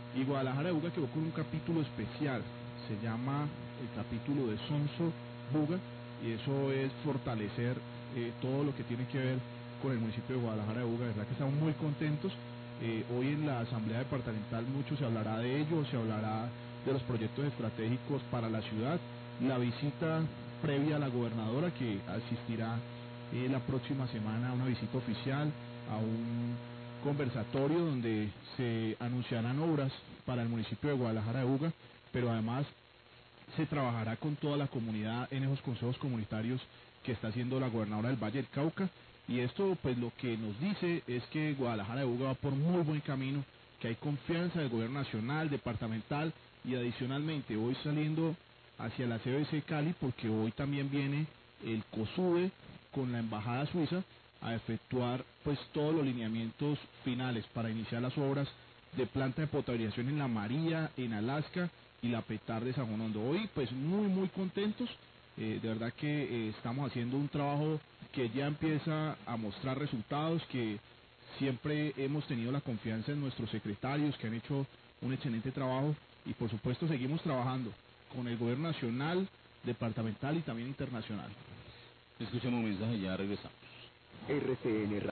Y Guadalajara de Buga quedó con un capítulo especial, se llama el capítulo de Sonso Buga, y eso es fortalecer todo lo que tiene que ver con el municipio de Guadalajara de Buga. De verdad que estamos muy contentos. Hoy en la asamblea departamental mucho se hablará de ello, se hablará de los proyectos estratégicos para la ciudad, la visita previa a la gobernadora que asistirá la próxima semana a una visita oficial, a un conversatorio donde se anunciarán obras para el municipio de Guadalajara de Buga, pero además se trabajará con toda la comunidad en esos consejos comunitarios que está haciendo la gobernadora del Valle del Cauca. Y esto pues lo que nos dice es que Guadalajara de Buga va por muy buen camino, que hay confianza del gobierno nacional, departamental, y adicionalmente hoy saliendo hacia la CBC Cali, porque hoy también viene el COSUDE con la embajada suiza a efectuar pues todos los lineamientos finales para iniciar las obras de planta de potabilización en La María, en Alaska y la Petar de San Juan Hondo. Hoy pues muy contentos, de verdad que estamos haciendo un trabajo que ya empieza a mostrar resultados, que siempre hemos tenido la confianza en nuestros secretarios que han hecho un excelente trabajo, y por supuesto seguimos trabajando con el gobierno nacional, departamental y también internacional. Escuchemos un mensaje y ya regresamos. RCN